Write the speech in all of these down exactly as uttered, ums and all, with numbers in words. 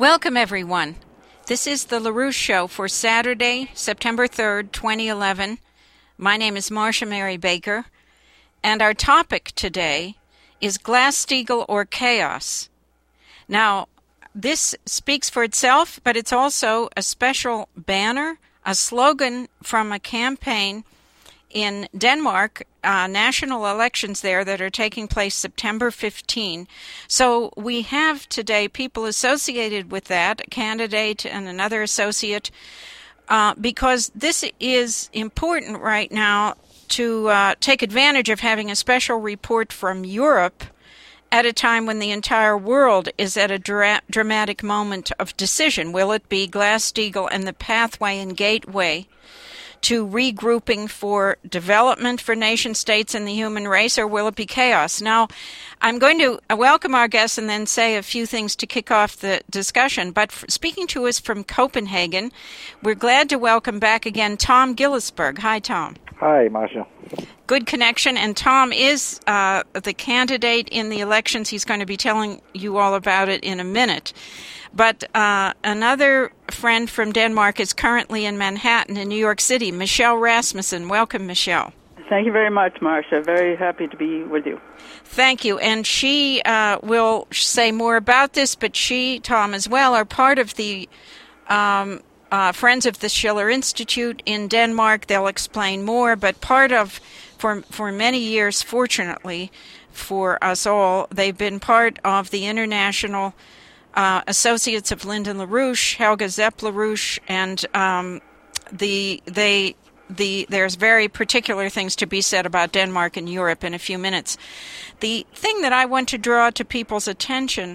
Welcome, everyone. This is the LaRouche Show for Saturday, September third, twenty eleven. My name is Marcia Mary Baker, and our topic today is Glass-Steagall or chaos. Now, this speaks for itself, but it's also a special banner, a slogan from a campaign in Denmark, uh, national elections there that are taking place September fifteenth. So we have today people associated with that, a candidate and another associate, uh, because this is important right now to uh, take advantage of having a special report from Europe at a time when the entire world is at a dra- dramatic moment of decision. Will it be Glass-Steagall and the pathway and gateway to regrouping for development for nation states and the human race, or will it be chaos? Now, I'm going to welcome our guests and then say a few things to kick off the discussion. But speaking to us from Copenhagen, we're glad to welcome back again Tom Gillisberg. Hi, Tom. Hi, Marcia. Good connection, and Tom is uh, the candidate in the elections. He's going to be telling you all about it in a minute. But uh, another friend from Denmark is currently in Manhattan in New York City, Michelle Rasmussen. Welcome, Michelle. Thank you very much, Marcia. Very happy to be with you. Thank you. And she uh, will say more about this, but she, Tom, as well, are part of the um, uh, Friends of the Schiller Institute in Denmark. They'll explain more, but part of, for, for many years, fortunately for us all, they've been part of the international Uh, associates of Lyndon LaRouche, Helga Zepp LaRouche, and um, the they the there's very particular things to be said about Denmark and Europe in a few minutes. The thing that I want to draw to people's attention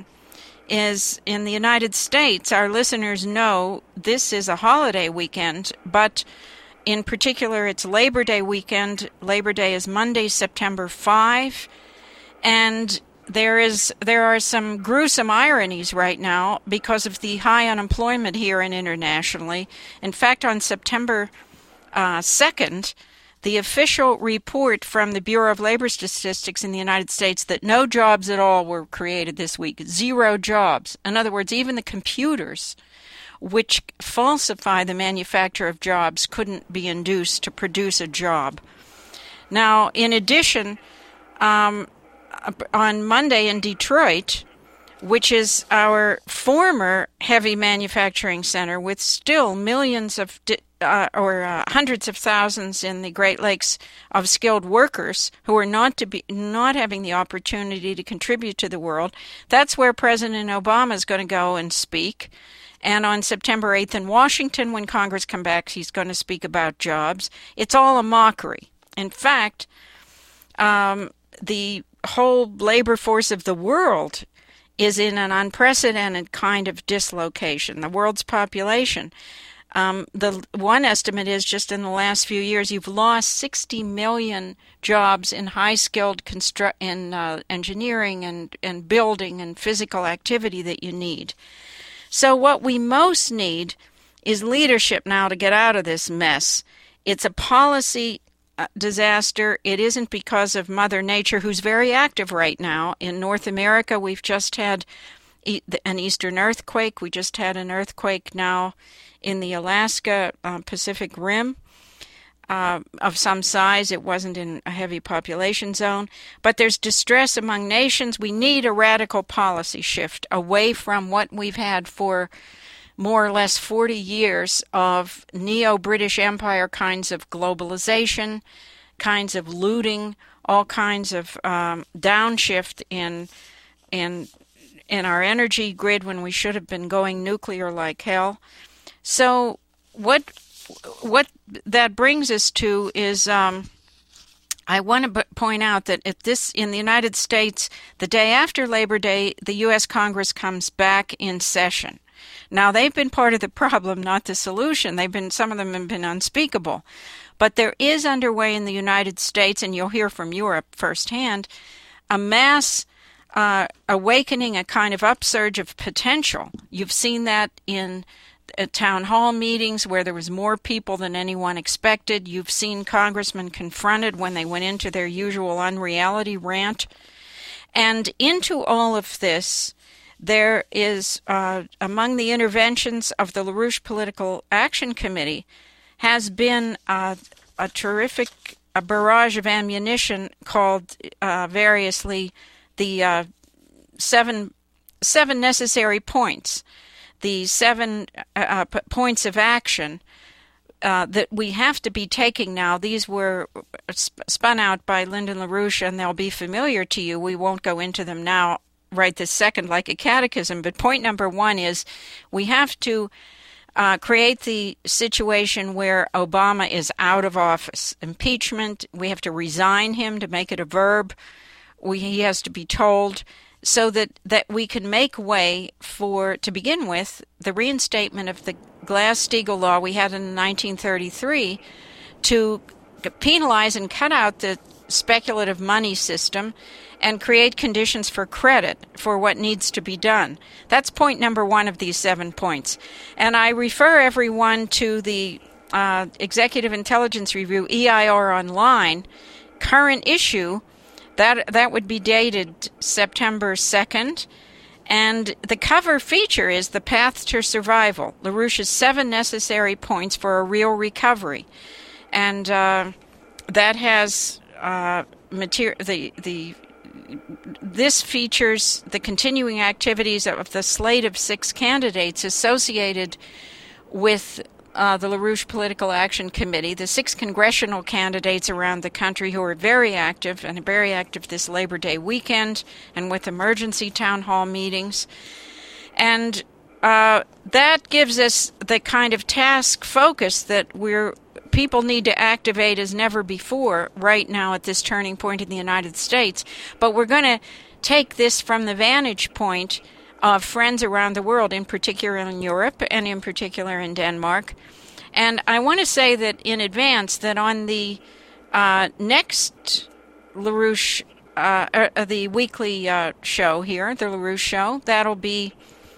is in the United States, our listeners know this is a holiday weekend, but in particular it's Labor Day weekend. Labor Day is Monday, September fifth, and There is there are some gruesome ironies right now because of the high unemployment here and internationally. In fact, on September uh, second, the official report from the Bureau of Labor Statistics in the United States that no jobs at all were created this week, zero jobs. In other words, even the computers which falsify the manufacture of jobs couldn't be induced to produce a job. Now, in addition, um, on Monday in Detroit, which is our former heavy manufacturing center with still millions of di- uh, or uh, hundreds of thousands in the Great Lakes of skilled workers who are not to be not having the opportunity to contribute to the world. That's where President Obama is going to go and speak. And on September eighth in Washington, when Congress comes back, he's going to speak about jobs. It's all a mockery. In fact, um, the whole labor force of the world is in an unprecedented kind of dislocation. The world's population, um, the one estimate is just in the last few years, you've lost sixty million jobs in high-skilled constru- in uh, engineering and, and building and physical activity that you need. So what we most need is leadership now to get out of this mess. It's a policy Uh, disaster. It isn't because of Mother Nature, who's very active right now. In North America, we've just had e- an eastern earthquake. We just had an earthquake now in the Alaska uh, Pacific Rim uh, of some size. It wasn't in a heavy population zone. But there's distress among nations. We need a radical policy shift away from what we've had for more or less forty years of neo-British Empire kinds of globalization, kinds of looting, all kinds of um, downshift in in in our energy grid when we should have been going nuclear like hell. So what what that brings us to is um, I want to b- point out that at this in the United States, the day after Labor Day, the U S Congress comes back in session. Now, they've been part of the problem, not the solution. They've been, some of them have been unspeakable. But there is underway in the United States, and you'll hear from Europe firsthand, a mass uh, awakening, a kind of upsurge of potential. You've seen that in uh, town hall meetings where there was more people than anyone expected. You've seen congressmen confronted when they went into their usual unreality rant. And into all of this, there is, uh, among the interventions of the LaRouche Political Action Committee, has been uh, a terrific a barrage of ammunition called uh, variously the uh, seven seven necessary points, the seven uh, p- points of action uh, that we have to be taking now. These were sp- spun out by Lyndon LaRouche, and they'll be familiar to you. We won't go into them now right this second like a catechism, but point number one is we have to Uh, create the situation where Obama is out of office. Impeachment, we have to resign him to make it a verb. We, he has to be told so that, that we can make way for, to begin with, the reinstatement of the Glass-Steagall law we had in nineteen thirty-three to penalize and cut out the speculative money system and create conditions for credit for what needs to be done. That's point number one of these seven points. And I refer everyone to the uh, Executive Intelligence Review, E I R Online, current issue. That, that would be dated September second. And the cover feature is The Path to Survival, LaRouche's seven necessary points for a real recovery. And uh, that has uh, material, the, the This features the continuing activities of the slate of six candidates associated with uh, the LaRouche Political Action Committee, the six congressional candidates around the country who are very active, and very active this Labor Day weekend, and with emergency town hall meetings. And uh, that gives us the kind of task focus that we're people need to activate as never before right now at this turning point in the United States. But we're going to take this from the vantage point of friends around the world, in particular in Europe and in particular in Denmark. And I want to say that in advance that on the uh, next LaRouche, uh, uh, the weekly uh, show here, the LaRouche Show, that'll be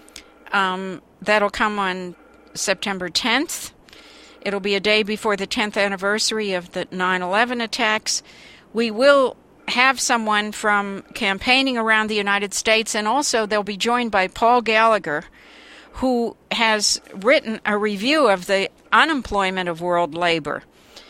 um, that'll come on September tenth. It'll be a day before the tenth anniversary of the nine eleven attacks. We will have someone from campaigning around the United States, and also they'll be joined by Paul Gallagher, who has written a review of the unemployment of world labor.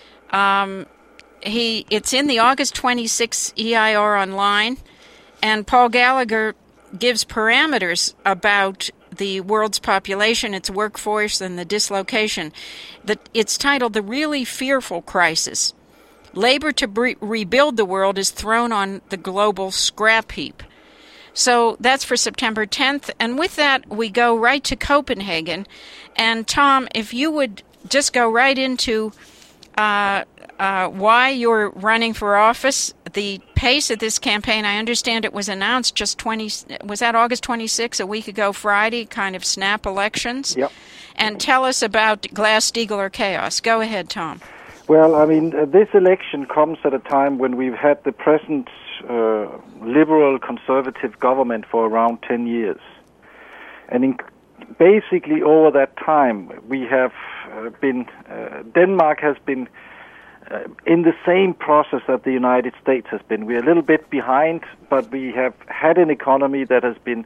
Um, he it's in the August twenty-sixth E I R Online, and Paul Gallagher gives parameters about the world's population, its workforce, and the dislocation. The, it's titled The Really Fearful Crisis. Labor to bre- rebuild the world is thrown on the global scrap heap. So that's for September tenth. And with that, we go right to Copenhagen. And Tom, if you would just go right into uh, uh, why you're running for office, the pace of this campaign. I understand it was announced just twenty. Was that August twenty-sixth, a week ago Friday, kind of snap elections? Yep. And tell us about Glass-Steagall or chaos. Go ahead, Tom. Well, I mean, uh, this election comes at a time when we've had the present uh, liberal conservative government for around ten years. And in, basically over that time, we have uh, been, uh, Denmark has been uh, in the same process that the United States has been. We're a little bit behind, but we have had an economy that has been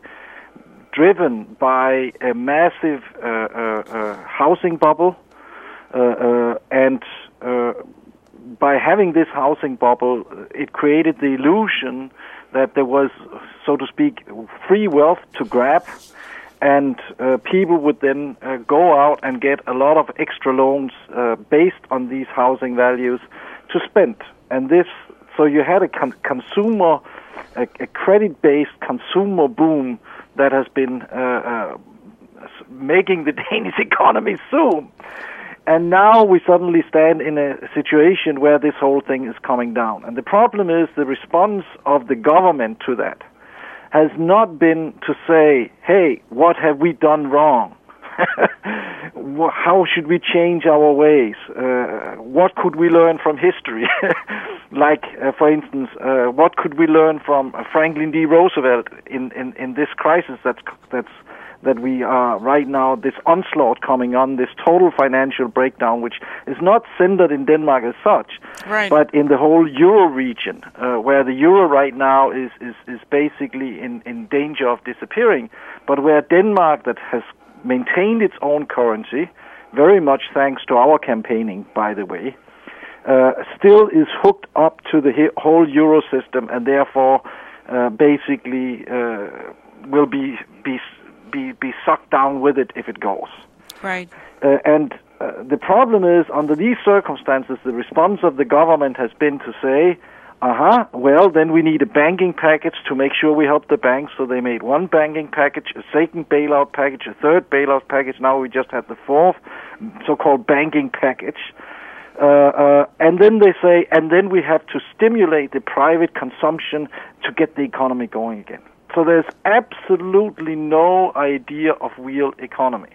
driven by a massive uh, uh, uh, housing bubble, uh, uh, and uh, by having this housing bubble, it created the illusion that there was, so to speak, free wealth to grab, and uh, people would then uh, go out and get a lot of extra loans uh, based on these housing values to spend. And this, so you had a con- consumer, a, a credit-based consumer boom that has been uh, uh, making the Danish economy zoom. And now we suddenly stand in a situation where this whole thing is coming down. And the problem is the response of the government to that has not been to say, hey, what have we done wrong? How should we change our ways? Uh, what could we learn from history? Like, uh, for instance, uh, what could we learn from Franklin D. Roosevelt in, in, in this crisis that's that's that we are right now, this onslaught coming on, this total financial breakdown, which is not centered in Denmark as such, right. but in the whole euro region, uh, where the euro right now is, is, is basically in, in danger of disappearing, but where Denmark, that has maintained its own currency, very much thanks to our campaigning, by the way, uh, still is hooked up to the he- whole euro system, and therefore uh, basically uh, will be be be be sucked down with it if it goes. Right. Uh, and uh, the problem is, under these circumstances, the response of the government has been to say, uh-huh, well, then we need a banking package to make sure we help the banks. So they made one banking package, a second bailout package, a third bailout package. Now we just had the fourth so-called banking package. Uh, uh, and then they say, and then we have to stimulate the private consumption to get the economy going again. So there's absolutely no idea of real economy.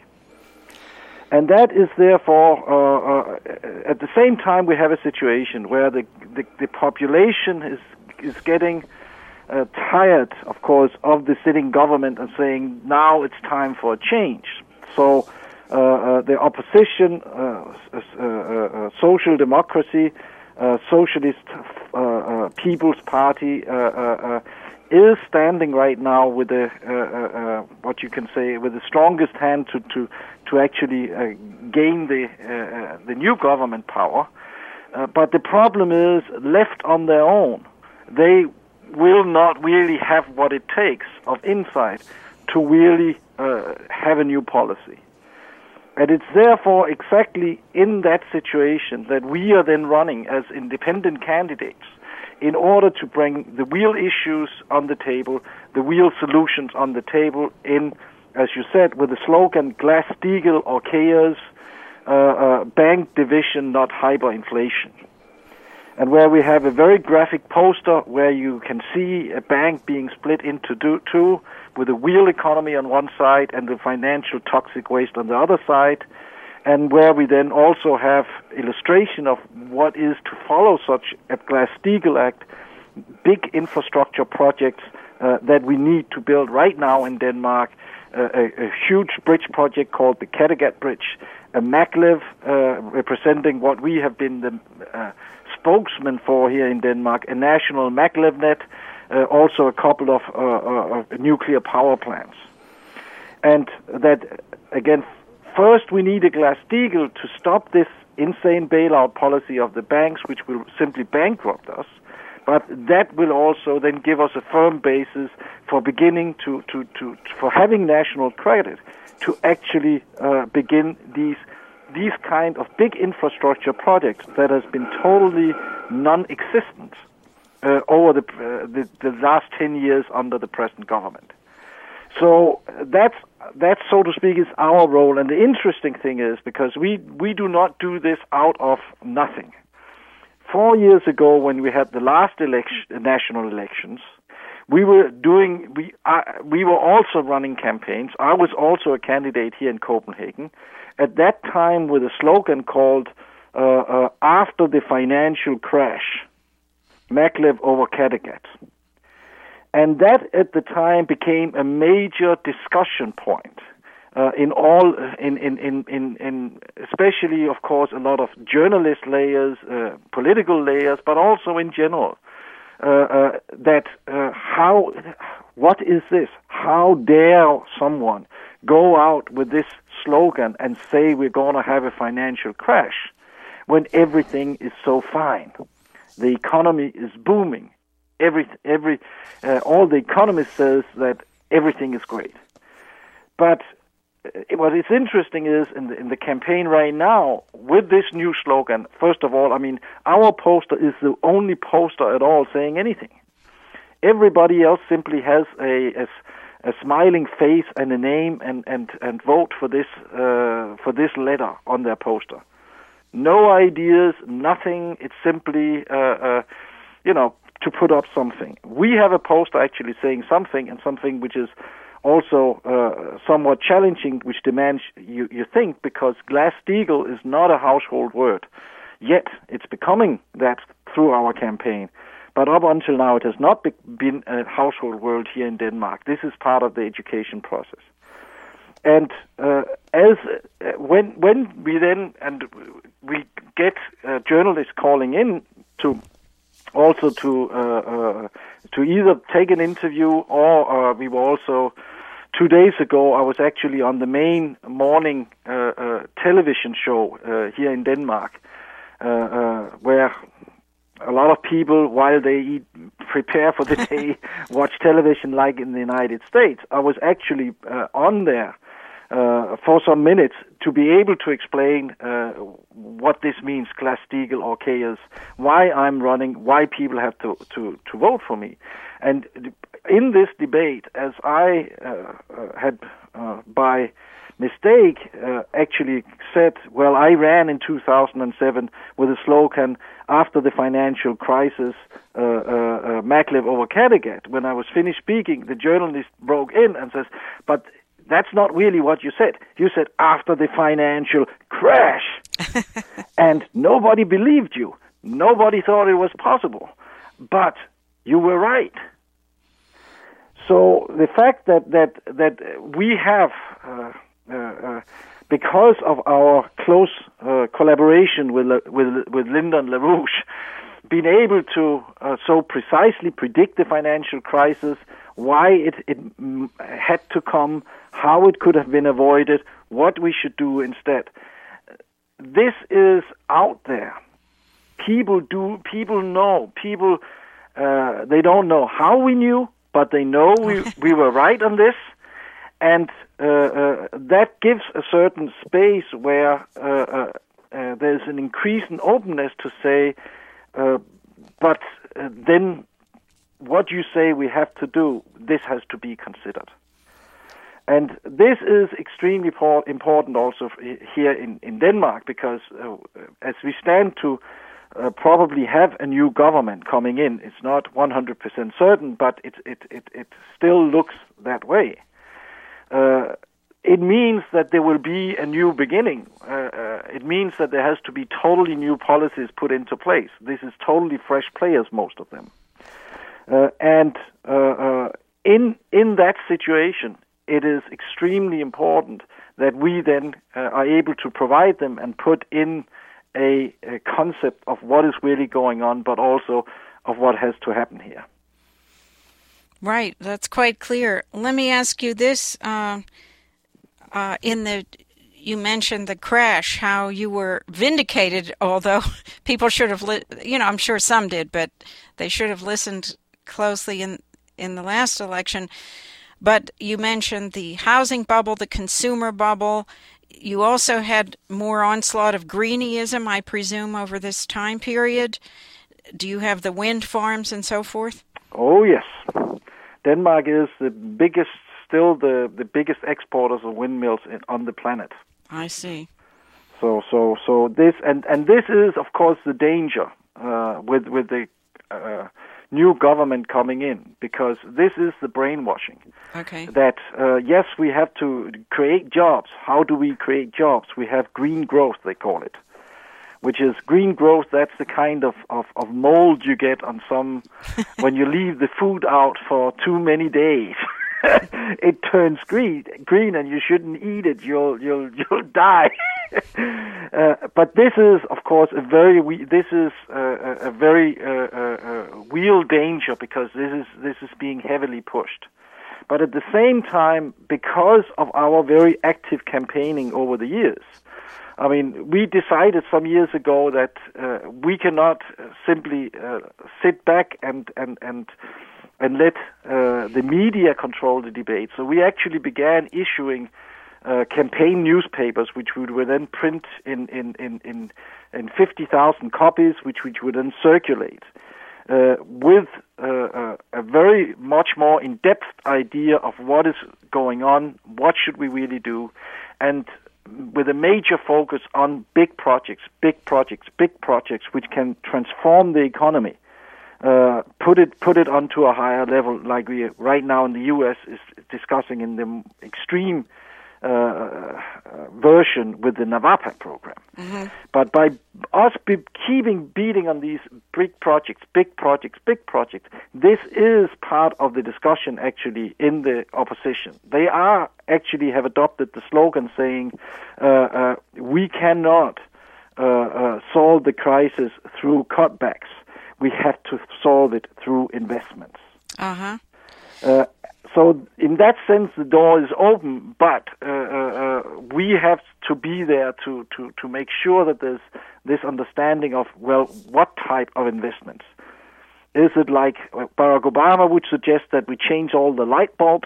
And that is therefore, uh, uh, at the same time, we have a situation where the the, the population is is getting uh, tired, of course, of the sitting government and saying now it's time for a change. So uh, uh, the opposition, uh, uh, uh, social democracy, uh, socialist uh, uh, People's Party, uh, uh, uh, is standing right now with the uh, uh, what you can say with the strongest hand to to to actually uh, gain the uh, the new government power. Uh, but the problem is, left on their own, they will not really have what it takes of insight to really uh, have a new policy. And it's therefore exactly in that situation that we are then running as independent candidates in order to bring the real issues on the table, the real solutions on the table in, as you said, with the slogan Glass-Steagall or chaos, uh, uh, bank division, not hyperinflation. And where we have a very graphic poster where you can see a bank being split into two, with a real economy on one side and the financial toxic waste on the other side, and where we then also have illustration of what is to follow such a Glass-Steagall Act, big infrastructure projects uh, that we need to build right now in Denmark, uh, a, a huge bridge project called the Kattegat Bridge, a maglev uh, representing what we have been the uh, spokesman for here in Denmark, a national maglev net, uh, also a couple of uh, uh, nuclear power plants. And that, again, first, we need a Glass-Steagall to stop this insane bailout policy of the banks, which will simply bankrupt us. But that will also then give us a firm basis for beginning to, to, to for having national credit to actually uh, begin these these kind of big infrastructure projects that has been totally non-existent uh, over the, uh, the the last ten years under the present government. So that's, that, so to speak, is our role. And the interesting thing is, because we, we do not do this out of nothing. Four years ago, when we had the last election, national elections, we were doing, we, uh, we were also running campaigns. I was also a candidate here in Copenhagen. At that time, with a slogan called, uh, uh, after the financial crash, maglev over Kattegat. And that, at the time, became a major discussion point uh, in all, in, in, in, in, in especially, of course, a lot of journalist layers, uh, political layers, but also in general. Uh, uh, that uh, how, what is this? How dare someone go out with this slogan and say we're going to have a financial crash when everything is so fine? The economy is booming. Every, every, uh, all the economists says that everything is great. But uh, what is interesting is in the, in the campaign right now, with this new slogan, first of all, I mean, our poster is the only poster at all saying anything. Everybody else simply has a, a, a smiling face and a name and, and, and vote for this, uh, for this letter on their poster. No ideas, nothing. It's simply, uh, uh, you know, to put up something. We have a poster actually saying something, and something which is also uh, somewhat challenging, which demands you, you think, because Glass-Steagall is not a household word. Yet it's becoming that through our campaign. But up until now, it has not be, been a household word here in Denmark. This is part of the education process. and uh, as uh, when when we then and we get uh, journalists calling in to also to uh, uh, to either take an interview or uh, we were also two days ago I was actually on the main morning uh, uh, television show uh, here in Denmark uh, uh, where a lot of people, while they eat, prepare for the day, watch television like in the United States. I was actually uh, on there uh, for some minutes to be able to explain uh, what this means, Glass-Steagall or chaos, why I'm running, why people have to, to, to vote for me. And in this debate, as I uh, uh, had uh, by mistake uh, actually said, well, I ran in two thousand seven with a slogan, after the financial crisis, uh, uh, uh, Maglev over Kattegat. When I was finished speaking, the journalist broke in and says, but that's not really what you said. You said, after the financial crash. And nobody believed you. Nobody thought it was possible. But you were right. So the fact that, that, that we have... Uh, Uh, uh, because of our close uh, collaboration with with with Lyndon LaRouche, being able to uh, so precisely predict the financial crisis, why it it m- had to come, how it could have been avoided, what we should do instead. This is out there. People do. People know. People uh, they don't know how we knew, but they know we we were right on this. And uh, uh, that gives a certain space where uh, uh, uh, there's an increase in openness to say, uh, but uh, then what you say we have to do, this has to be considered. And this is extremely por- important also here in, in Denmark, because uh, as we stand to uh, probably have a new government coming in, it's not one hundred percent certain, but it, it, it, it still looks that way. Uh, it means that there will be a new beginning. Uh, uh, it means that there has to be totally new policies put into place. This is totally fresh players, most of them. Uh, and uh, uh, in in that situation, it is extremely important that we then uh, are able to provide them and put in a, a concept of what is really going on, but also of what has to happen here. Right, that's quite clear. Let me ask you this: uh, uh, in the, you mentioned the crash, how you were vindicated. Although people should have, li- you know, I'm sure some did, but they should have listened closely in in the last election. But you mentioned the housing bubble, the consumer bubble. You also had more onslaught of greenieism, I presume, over this time period. Do you have the wind farms and so forth? Oh yes. Denmark is the biggest, still the, the biggest exporters of windmills in, on the planet. I see. So, so, so this, and, and this is, of course, the danger uh, with with the uh, new government coming in, because this is the brainwashing. Okay. That uh, yes, we have to create jobs. How do we create jobs? We have green growth, they call it. Which is green growth, that's the kind of, of, of mold you get on some, when you leave the food out for too many days. It turns green, green, and you shouldn't eat it. You'll you'll you'll die. uh, but this is, of course, a very this is uh, a very uh, uh, real danger, because this is this is being heavily pushed. But at the same time, because of our very active campaigning over the years, I mean, we decided some years ago that uh, we cannot simply uh, sit back and and and and let uh, the media control the debate. So we actually began issuing uh, campaign newspapers, which we would then print in in in in, in fifty thousand copies, which we would then circulate uh, with uh, a very much more in-depth idea of what is going on, what should we really do, and with a major focus on big projects, big projects, big projects, which can transform the economy, uh, put it put it onto a higher level, like we right now in the U S is discussing in the extreme uh, version with the NAVAPA program. Mm-hmm. But by us be keeping beating on these big projects, big projects, big projects, this is part of the discussion actually in the opposition. They are actually have adopted the slogan saying, uh, uh, we cannot uh, uh, solve the crisis through cutbacks. We have to solve it through investments. Uh-huh. Uh, so in that sense, the door is open, but uh, uh, we have to be there to, to, to make sure that there's this understanding of, well, what type of investments? Is it like Barack Obama would suggest that we change all the light bulbs?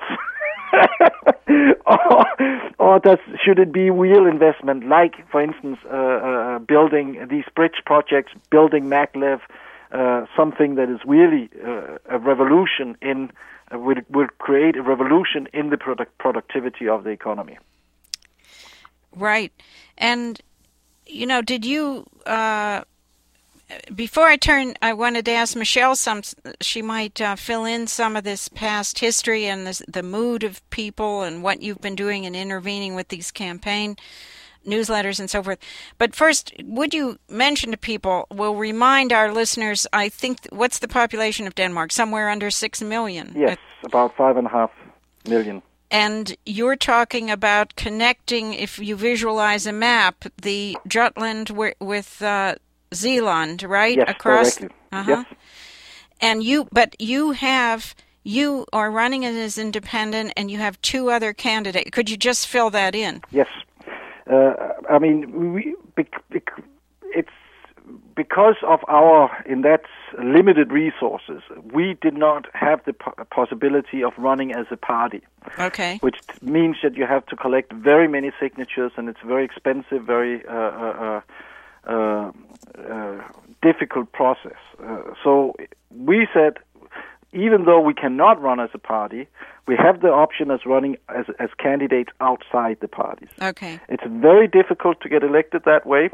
or or does, should it be real investment, like, for instance, uh, uh, building these bridge projects, building maglev, uh, something that is really uh, a revolution in, uh, will, will create a revolution in the product productivity of the economy. Right. And, you know, did you, uh, before I turn, I wanted to ask Michelle some, she might uh, fill in some of this past history and this, the mood of people and what you've been doing and intervening with these campaign newsletters and so forth. But first, would you mention to people, we'll remind our listeners, I think, what's the population of Denmark? Somewhere under six million. Yes, about five and a half million. And you're talking about connecting, if you visualize a map, the Jutland with uh, Zealand, right? Yes, across. directly. Uh-huh. Yes. And you, but you have, you are running as independent, and you have two other candidates. Could you just fill that in? Yes. Uh, I mean, we, it's because of our, in that limited resources, we did not have the possibility of running as a party. Okay. Which means that you have to collect very many signatures, and it's very expensive, very uh, uh, uh, uh, difficult process. Uh, so we said, even though we cannot run as a party, we have the option as running as as candidates outside the parties. Okay. It's very difficult to get elected that way,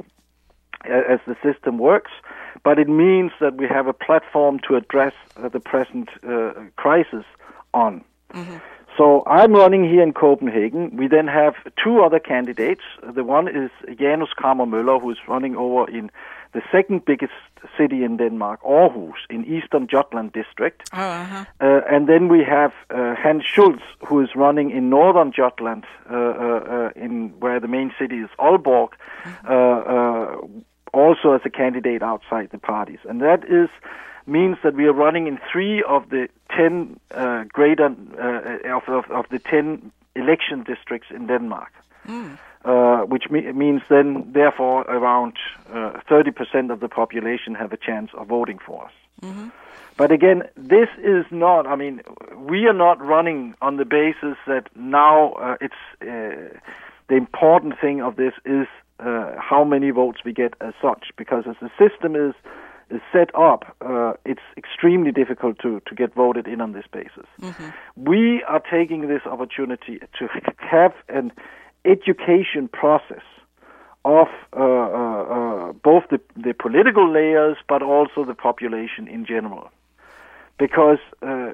as the system works, but it means that we have a platform to address uh, the present uh, crisis on. Mm-hmm. So I'm running here in Copenhagen. We then have two other candidates. The one is Janus Kramer Møller, who is running over in the second biggest city in Denmark, Aarhus, in Eastern Jutland district. Oh, uh-huh. uh, and then we have uh, Hans Schulz, who is running in Northern Jutland, uh, uh, in where the main city is Aalborg, mm-hmm. uh, uh, also as a candidate outside the parties. And that is means that we are running in three of the ten uh, greater uh, of, of of the ten election districts in Denmark, mm. uh, which me- means then therefore around uh, thirty percent of the population have a chance of voting for us. Mm-hmm. But again, this is not. I mean, we are not running on the basis that now uh, it's uh, the important thing of this is uh, how many votes we get as such, because as the system is. is set up, uh, it's extremely difficult to, to get voted in on this basis. Mm-hmm. We are taking this opportunity to have an education process of uh, uh, uh, both the, the political layers but also the population in general. Because uh,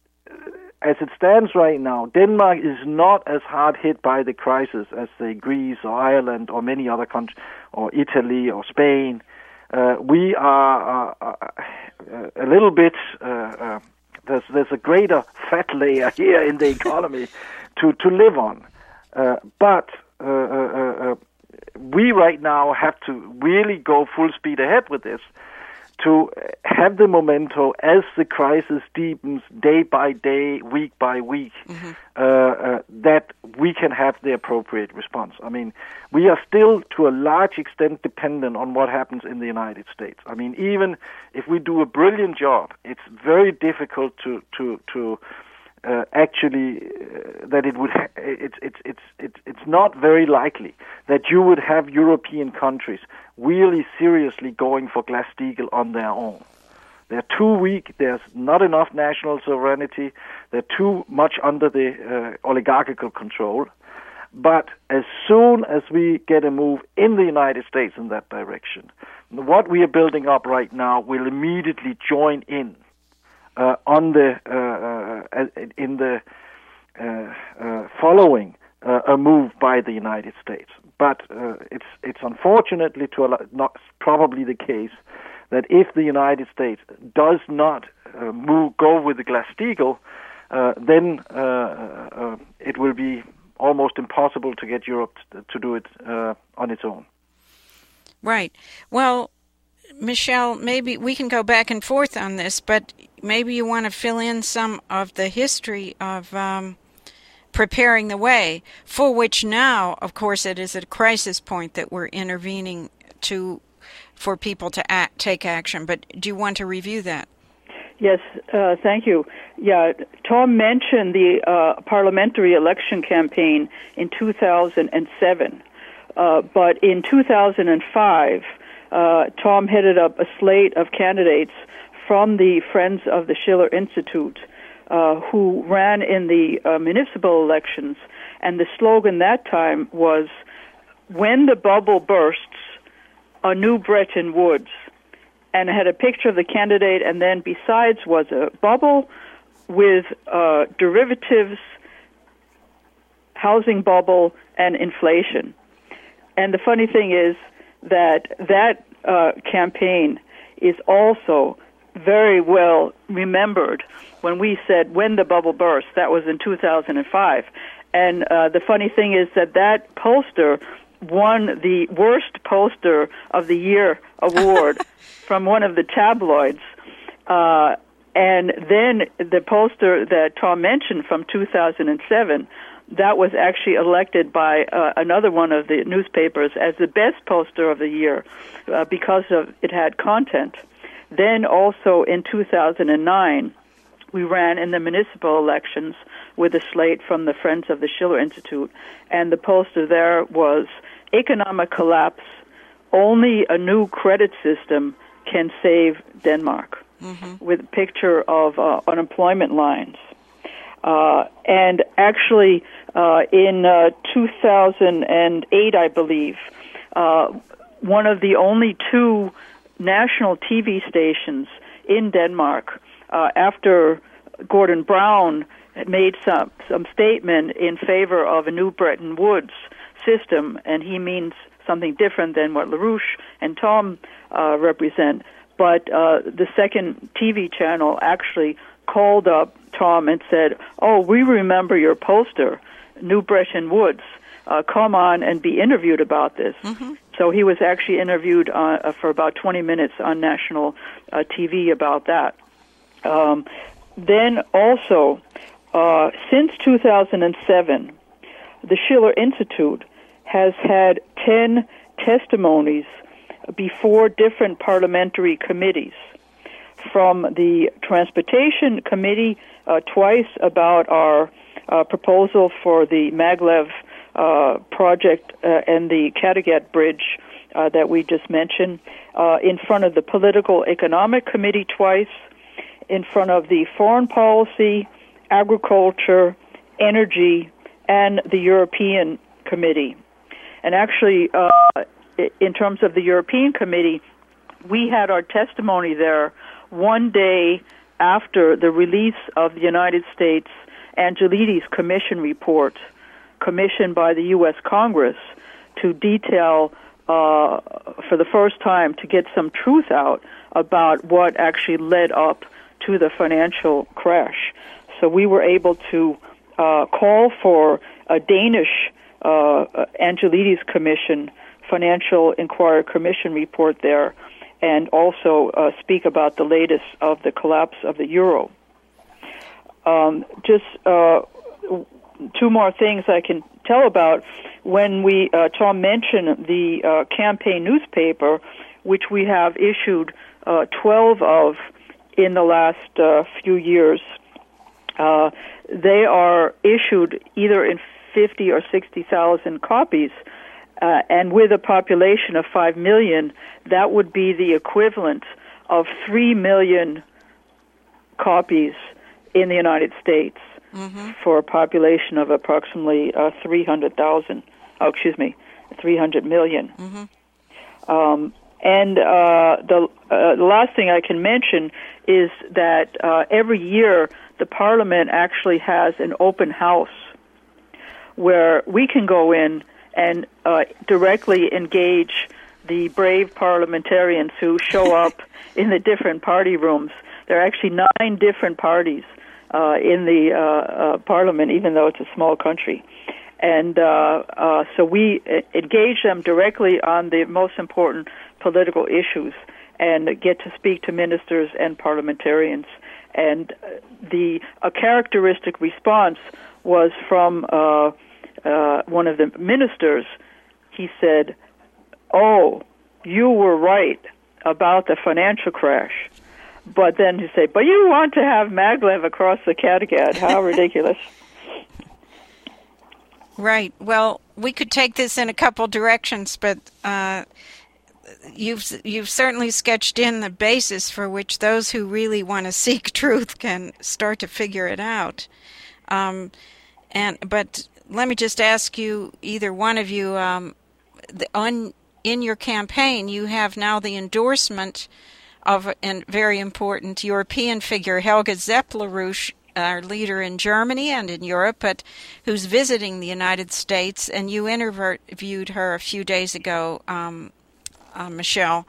as it stands right now, Denmark is not as hard hit by the crisis as, say, Greece or Ireland or many other countries, or Italy or Spain. Uh, we are uh, uh, a little bit, uh, uh, there's, there's a greater fat layer here in the economy to, to live on. Uh, but uh, uh, uh, we right now have to really go full speed ahead with this to have the memento as the crisis deepens day by day, week by week, mm-hmm. uh, uh, that we can have the appropriate response. I mean, we are still to a large extent dependent on what happens in the United States. I mean, even if we do a brilliant job, it's very difficult to to to uh, actually uh, that it would. Ha- it's it's it's it's it's not very likely that you would have European countries really seriously going for Glass-Steagall on their own. They're too weak. There's not enough national sovereignty. They're too much under the uh, oligarchical control. But as soon as we get a move in the United States in that direction, what we are building up right now will immediately join in uh, on the uh, uh, in the uh, uh, following uh, a move by the United States. But uh, it's it's unfortunately to a lot, not probably the case that if the United States does not uh, move go with the Glass-Steagall, uh, then uh, uh, it will be almost impossible to get Europe t- to do it uh, on its own. Right. Well, Michel, maybe we can go back and forth on this, but maybe you want to fill in some of the history of um, preparing the way, for which now, of course, it is at a crisis point that we're intervening to for people to act, take action. But do you want to review that? Yes, uh, thank you. Yeah, Tom mentioned the uh, parliamentary election campaign in two thousand seven, uh, but in two thousand five, uh, Tom headed up a slate of candidates from the Friends of the Schiller Institute uh, who ran in the uh, municipal elections, and the slogan that time was, "When the bubble bursts, a new Bretton Woods." And had a picture of the candidate, and then besides was a bubble with uh, derivatives, housing bubble, and inflation. And the funny thing is that that uh, campaign is also very well remembered when we said when the bubble burst. That was in two thousand five. And uh, the funny thing is that that poster won the worst poster of the year award from one of the tabloids. Uh, and then the poster that Tom mentioned from two thousand seven, that was actually elected by uh, another one of the newspapers as the best poster of the year uh, because of it had content. Then also in two thousand nine, we ran in the municipal elections with a slate from the Friends of the Schiller Institute, and the poster there was "Economic collapse, only a new credit system can save Denmark," mm-hmm. with a picture of uh, unemployment lines. Uh, and actually, uh, in uh, two thousand eight, I believe, uh, one of the only two national T V stations in Denmark, uh, after Gordon Brown made some, some statement in favor of a new Bretton Woods system, and he means something different than what LaRouche and Tom uh, represent. But uh, the second T V channel actually called up Tom and said, "Oh, we remember your poster, New Bretton Woods. Uh, come on and be interviewed about this." Mm-hmm. So he was actually interviewed uh, for about twenty minutes on national uh, T V about that. Um, then also, uh, since two thousand seven, the Schiller Institute has had ten testimonies before different parliamentary committees, from the Transportation Committee uh, twice about our uh, proposal for the Maglev uh, project uh, and the Kattegat Bridge uh, that we just mentioned, uh, in front of the Political Economic Committee twice, in front of the Foreign Policy, Agriculture, Energy, and the European Committee. And actually, uh, in terms of the European Committee, we had our testimony there one day after the release of the United States Angelides Commission report, commissioned by the U S Congress to detail, uh, for the first time, to get some truth out about what actually led up to the financial crash. So we were able to uh, call for a Danish uh, Angelides Commission, Financial Inquiry Commission report there, and also uh, speak about the latest of the collapse of the euro. Um, just uh, two more things I can tell about. When we, uh, Tom mentioned the uh, campaign newspaper, which we have issued uh, twelve of in the last uh, few years, uh, they are issued either in fifty or sixty thousand copies. Uh, and with a population of five million, that would be the equivalent of three million copies in the United States, mm-hmm. for a population of approximately uh, three hundred thousand. Oh, excuse me, three hundred million. Mm-hmm. Um, and uh, the, uh, the last thing I can mention is that uh, every year the Parliament actually has an open house where we can go in and uh, directly engage the brave parliamentarians who show up in the different party rooms. There are actually nine different parties uh, in the uh, uh, parliament, even though it's a small country. And uh, uh, so we engage them directly on the most important political issues and get to speak to ministers and parliamentarians. And the a characteristic response was from uh, uh, one of the ministers. He said, "Oh, you were right about the financial crash." But then he said, "But you want to have maglev across the Kattegat? How ridiculous!" Right. Well, we could take this in a couple directions, but uh, you've you've certainly sketched in the basis for which those who really want to seek truth can start to figure it out. Um, and but let me just ask you, either one of you, um, the, on in your campaign, you have now the endorsement of a very important European figure, Helga Zeppelrouche, our leader in Germany and in Europe, but who's visiting the United States, and you interviewed her a few days ago, um, uh, Michelle.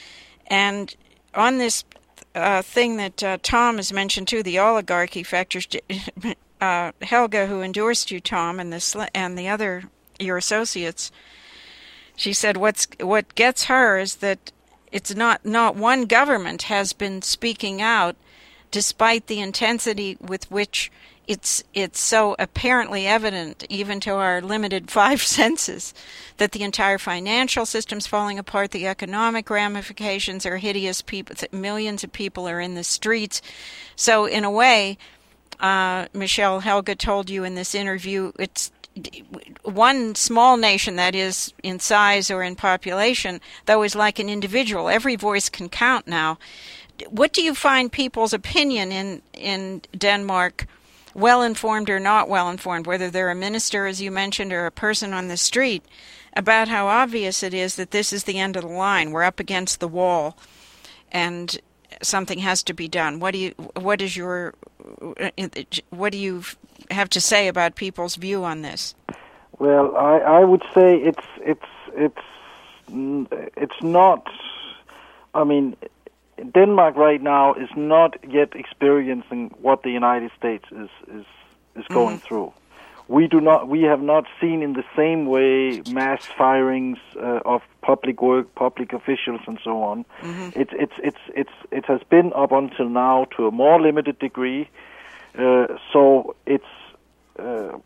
And on this uh, thing that uh, Tom has mentioned too, the oligarchy factors, uh, Helga, who endorsed you, Tom, and the and the other your associates, she said what's what gets her is that it's not not one government has been speaking out, despite the intensity with which it's it's so apparently evident, even to our limited five senses, that the entire financial system's falling apart, the economic ramifications are hideous, people, millions of people are in the streets. So in a way, uh, Michelle, Helga told you in this interview, it's one small nation, that is, in size or in population, though, is like an individual. Every voice can count now. What do you find people's opinion in, in Denmark, well-informed or not well-informed, whether they're a minister, as you mentioned, or a person on the street, about how obvious it is that this is the end of the line? We're up against the wall, and something has to be done. What do you, what is your, what do you have to say about people's view on this? Well, I, I would say it's it's it's it's not. I mean, Denmark right now is not yet experiencing what the United States is is, is going mm-hmm. through. We do not. We have not seen in the same way mass firings uh, of public work, public officials, and so on. Mm-hmm. It's it's it's it's it has been up until now to a more limited degree. Uh, so it's uh,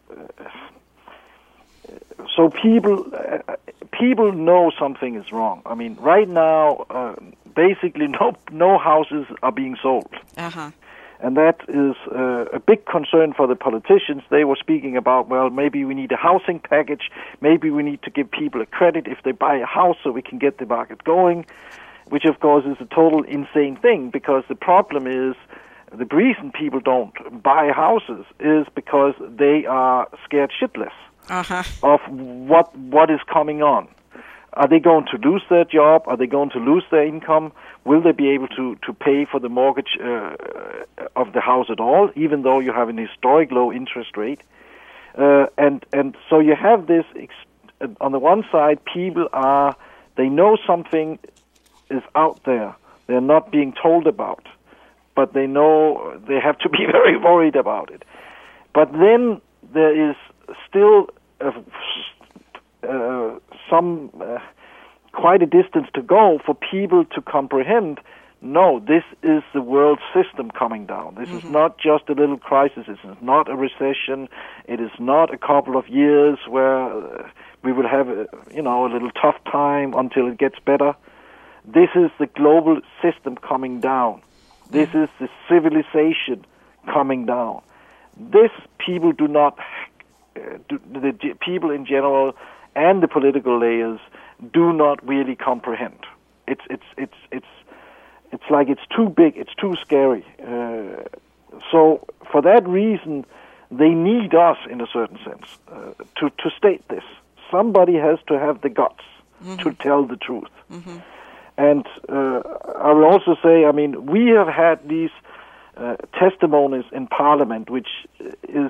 so people uh, people know something is wrong. I mean, right now, uh, basically, no no houses are being sold. Uh-huh. And that is uh, a big concern for the politicians. They were speaking about, well, maybe we need a housing package. Maybe we need to give people a credit if they buy a house so we can get the market going, which, of course, is a total insane thing, because the problem is the reason people don't buy houses is because they are scared shitless uh-huh. of what what is coming on. Are they going to lose their job? Are they going to lose their income? Will they be able to, to pay for the mortgage uh, of the house at all, even though you have an historic low interest rate? Uh, and and so you have this, ex- on the one side, people are, they know something is out there. They're not being told about, but they know they have to be very worried about it. But then there is still a, uh, some... Uh, quite a distance to go for people to comprehend, no, this is the world system coming down. This mm-hmm. is not just a little crisis. It is not a recession. It is not a couple of years where uh, we will have, a, you know, a little tough time until it gets better. This is the global system coming down. This mm-hmm. is the civilization coming down. This people do not, uh, do, the people in general and the political layers do not really comprehend. It's it's it's it's it's like it's too big. It's too scary. Uh, so for that reason, they need us in a certain sense uh, to to state this. Somebody has to have the guts mm-hmm. to tell the truth. Mm-hmm. And uh, I will also say, I mean, we have had these uh, testimonies in Parliament, which is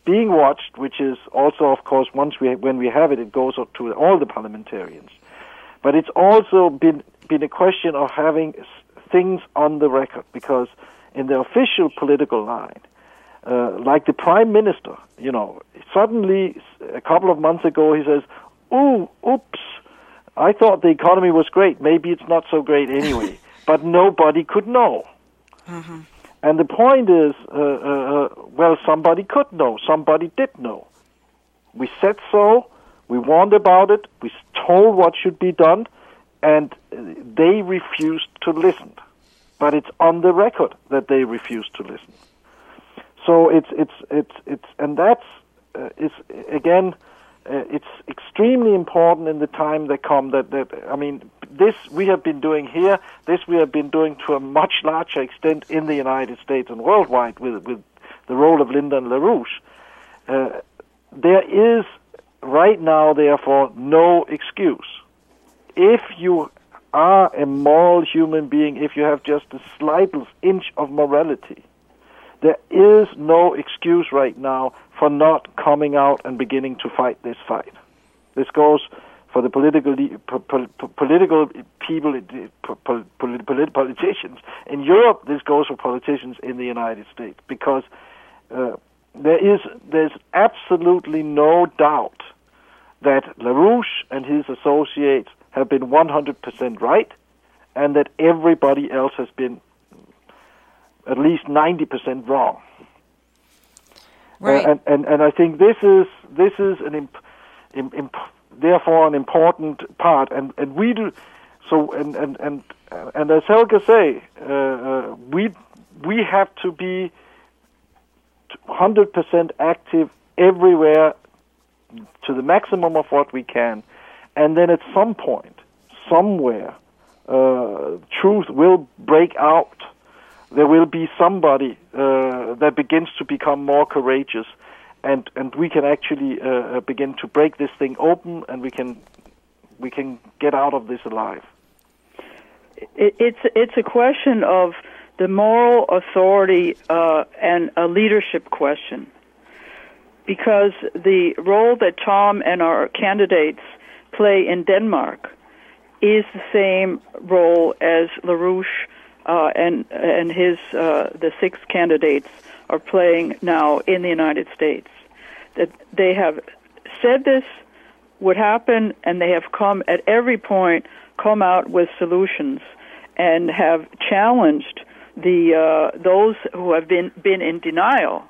being watched, which is also, of course, once we when we have it, it goes up to all the parliamentarians. But it's also been been a question of having things on the record, because in the official political line, uh, like the prime minister, you know, suddenly a couple of months ago he says, "Ooh, oops, I thought the economy was great. Maybe it's not so great anyway." But nobody could know. Mm-hmm. And the point is, uh, uh, well, somebody could know. Somebody did know. We said so. We warned about it. We told what should be done, and they refused to listen. But it's on the record that they refused to listen. So it's it's it's it's and that's uh, is again. Uh, it's extremely important in the time that come that, that, I mean, this we have been doing here, this we have been doing to a much larger extent in the United States and worldwide with, with the role of Lyndon LaRouche. Uh, there is right now, therefore, no excuse. If you are a moral human being, if you have just the slightest inch of morality, there is no excuse right now for not coming out and beginning to fight this fight. This goes for the political po- po- political people, po- po- politicians in Europe. This goes for politicians in the United States, because uh, there is there's absolutely no doubt that LaRouche and his associates have been one hundred percent right, and that everybody else has been at least ninety percent wrong. Right. Uh, and, and and I think this is this is an imp, imp, imp, therefore an important part, and, and we do so. And and and, uh, and as Helge say, uh, uh, we we have to be one hundred percent active everywhere to the maximum of what we can, and then at some point, somewhere, uh, truth will break out. There will be somebody uh, that begins to become more courageous, and, and we can actually uh, begin to break this thing open, and we can we can get out of this alive. It, it's it's a question of the moral authority uh, and a leadership question, because the role that Tom and our candidates play in Denmark is the same role as LaRouche Uh, and and his uh, the six candidates are playing now in the United States. That they have said this would happen, and they have come at every point come out with solutions and have challenged the uh, those who have been been in denial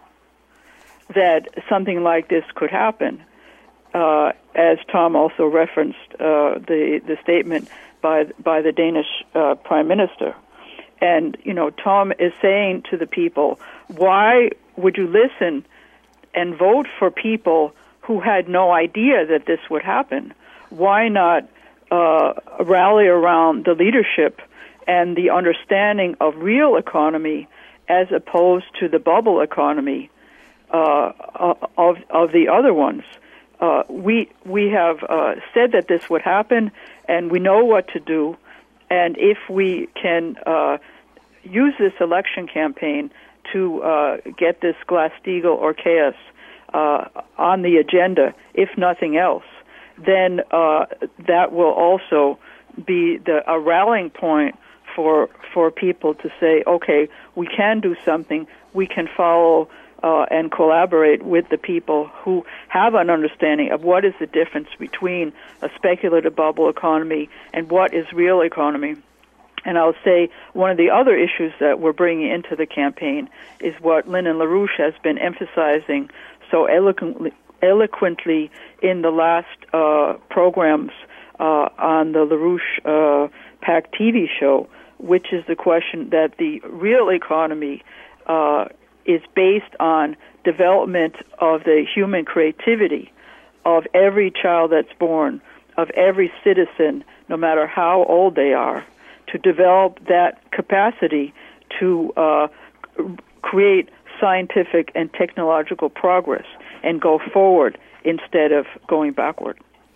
that something like this could happen. Uh, as Tom also referenced uh, the the statement by by the Danish uh, Prime Minister. And, you know, Tom is saying to the people, why would you listen and vote for people who had no idea that this would happen? Why not uh, rally around the leadership and the understanding of real economy as opposed to the bubble economy uh, of of the other ones? Uh, we we have uh, said that this would happen, and we know what to do. And if we can uh, use this election campaign to uh, get this Glass-Steagall or chaos uh, on the agenda, if nothing else, then uh, that will also be the, a rallying point for for people to say, okay, we can do something. We can follow uh, and collaborate with the people who have an understanding of what is the difference between a speculative bubble economy and what is real economy. And I'll say one of the other issues that we're bringing into the campaign is what Lyndon LaRouche has been emphasizing so eloquently, eloquently in the last uh, programs uh, on the LaRouche uh, PAC T V show, which is the question that the real economy uh, is based on development of the human creativity of every child that's born, of every citizen, no matter how old they are, to develop that capacity to uh, create scientific and technological progress and go forward instead of going backward.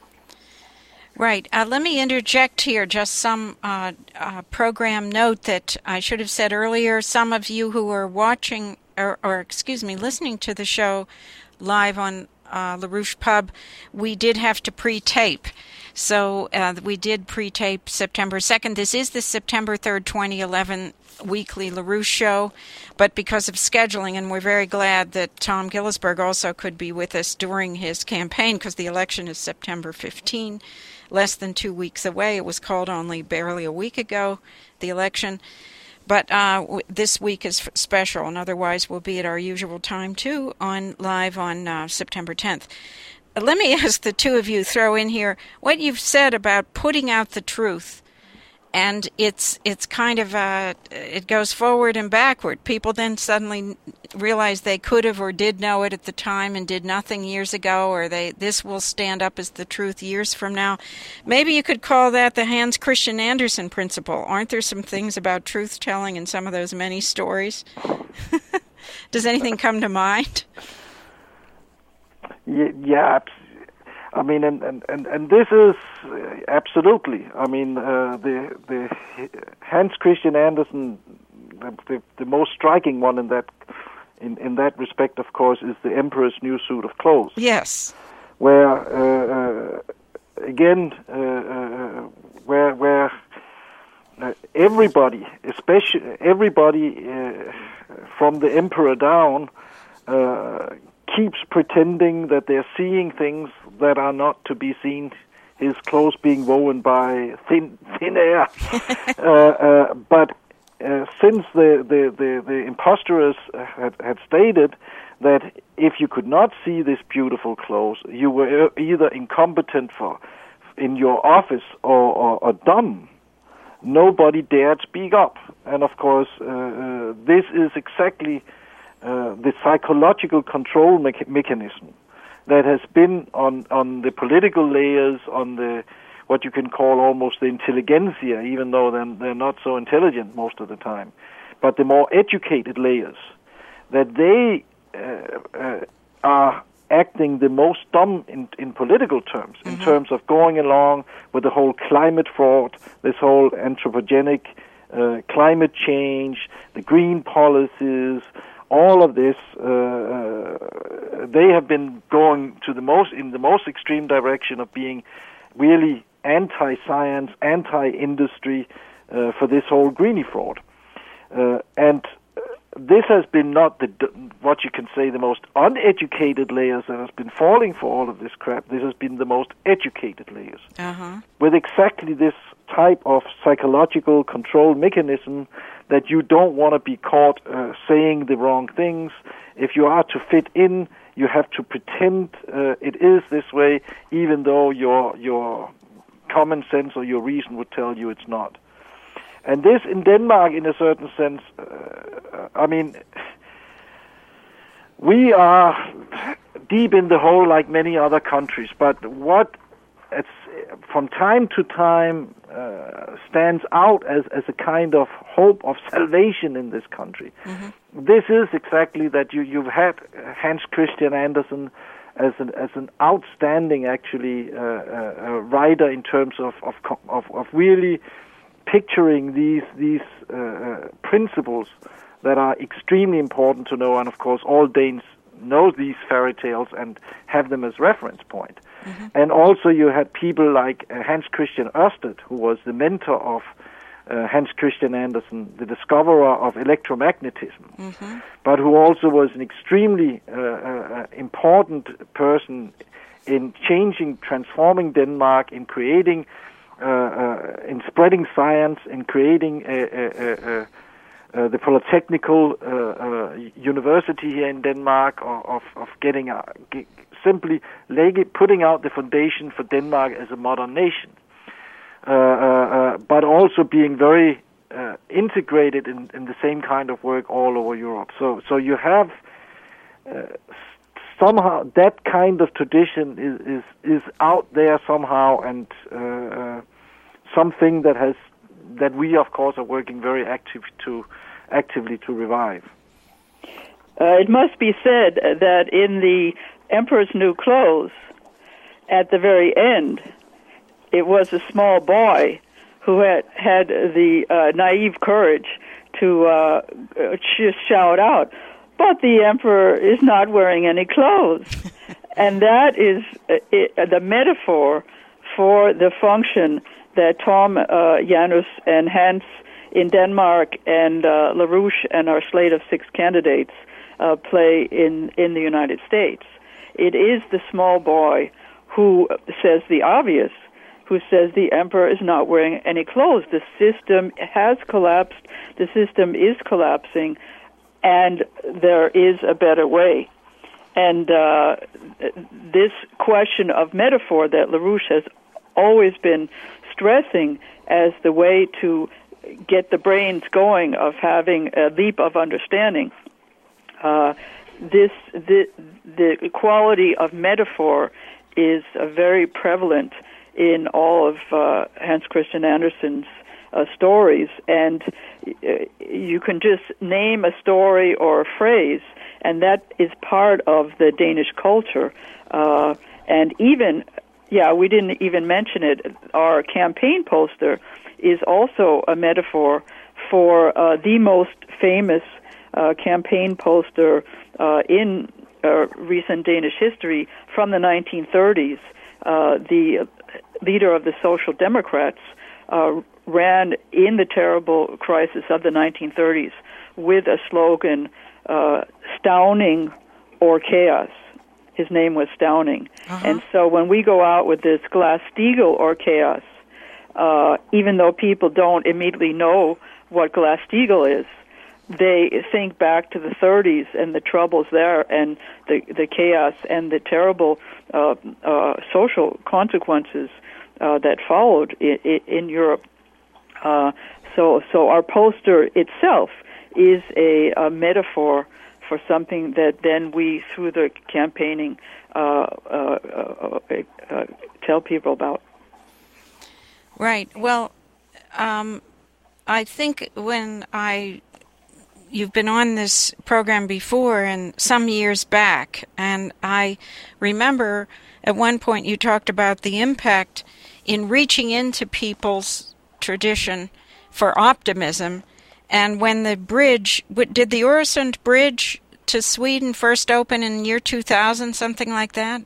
Right. Uh, let me interject here just some uh, uh, program note that I should have said earlier. Some of you who are watching, or, or excuse me, listening to the show live on uh, LaRouche Pub, we did have to pre-tape. So uh, we did pre-tape September second. This is the September third, twenty eleven weekly LaRouche show, but because of scheduling, and we're very glad that Tom Gillisberg also could be with us during his campaign, because the election is September fifteenth, less than two weeks away. It was called only barely a week ago, the election. But uh, w- this week is f- special, and otherwise we'll be at our usual time, too, on live on uh, September tenth. Let me ask the two of you, throw in here, what you've said about putting out the truth. And it's it's kind of, uh, it goes forward and backward. People then suddenly realize they could have or did know it at the time and did nothing years ago, or they this will stand up as the truth years from now. Maybe you could call that the Hans Christian Andersen principle. Aren't there some things about truth-telling in some of those many stories? Does anything come to mind? Yeah, I mean, and, and, and, and this is uh, absolutely. I mean, uh, the the Hans Christian Andersen, the, the, the most striking one in that in, in that respect, of course, is the Emperor's New Suit of Clothes. Yes, where uh, uh, again, uh, uh, where where uh, everybody, especially everybody uh, from the Emperor down. Uh, keeps pretending that they're seeing things that are not to be seen, his clothes being woven by thin thin air. uh, uh, but uh, since the, the, the, the impostors had, had stated that if you could not see this beautiful clothes, you were either incompetent for in your office or, or, or dumb, nobody dared speak up. And of course, uh, uh, this is exactly Uh, the psychological control me- mechanism that has been on, on the political layers, on the what you can call almost the intelligentsia, even though they're, they're not so intelligent most of the time, but the more educated layers, that they uh, uh, are acting the most dumb in, in political terms, mm-hmm. in terms of going along with the whole climate fraud, this whole anthropogenic uh, climate change, the green policies. All of this, uh, uh, they have been going to the most in the most extreme direction of being really anti-science, anti-industry uh, for this whole greenie fraud, uh, and this has been not the what you can say the most uneducated layers that has been falling for all of this crap. This has been the most educated layers, uh-huh. with exactly this type of psychological control mechanism that you don't want to be caught uh, saying the wrong things. If you are to fit in, you have to pretend uh, it is this way, even though your your common sense or your reason would tell you it's not. And this, in Denmark, in a certain sense, uh, I mean, we are deep in the hole like many other countries, but what it's, from time to time uh, stands out as, as a kind of hope of salvation in this country. Mm-hmm. This is exactly that you, you've had Hans Christian Andersen as an as an outstanding, actually, uh, uh, writer in terms of of of, of really picturing these these uh, principles that are extremely important to know, and of course all Danes know these fairy tales and have them as reference point. Mm-hmm. And also you had people like uh, Hans Christian Ørsted, who was the mentor of uh, Hans Christian Andersen, the discoverer of electromagnetism, mm-hmm. but who also was an extremely uh, uh, important person in changing, transforming Denmark, in creating Uh, uh, in spreading science, in creating a, a, a, a, uh, the Polytechnical uh, uh, University here in Denmark, of, of getting uh, g- simply laying, putting out the foundation for Denmark as a modern nation, uh, uh, uh, but also being very uh, integrated in, in the same kind of work all over Europe. So, so you have uh, somehow that kind of tradition is is, is out there somehow, and uh, uh, something that has that we of course are working very active to actively to revive. Uh, it must be said that in the Emperor's New Clothes, at the very end, it was a small boy who had had the uh, naive courage to uh, just shout out, but the emperor is not wearing any clothes. And that is uh, it, uh, the metaphor for the function that Tom uh, Janus and Hans in Denmark and uh, LaRouche and our slate of six candidates uh, play in, in the United States. It is the small boy who says the obvious, who says the emperor is not wearing any clothes. The system has collapsed. The system is collapsing, and there is a better way. And uh, this question of metaphor that LaRouche has always been stressing as the way to get the brains going of having a leap of understanding, uh, this the, the quality of metaphor is uh, very prevalent in all of uh, Hans Christian Andersen's uh, stories, and uh, you can just name a story or a phrase, and that is part of the Danish culture. Uh, and even, yeah, we didn't even mention it, our campaign poster is also a metaphor for uh, the most famous uh, campaign poster uh, in uh, recent Danish history from the nineteen thirties. Uh, the leader of the Social Democrats uh, ran in the terrible crisis of the nineteen thirties with a slogan, uh, Stauning or Chaos. His name was Stauning. Uh-huh. And so when we go out with this Glass-Steagall or Chaos, uh, even though people don't immediately know what Glass-Steagall is, they think back to the thirties and the troubles there and the, the chaos and the terrible uh, uh, social consequences uh, that followed in, in Europe. Uh, so, so our poster itself is a, a metaphor for something that then we, through the campaigning, uh, uh, uh, uh, tell people about. Right. Well, um, I think when I... You've been on this program before and some years back, and I remember at one point you talked about the impact in reaching into people's tradition for optimism. And when the bridge, did the Öresund Bridge to Sweden first open in year two thousand, something like that?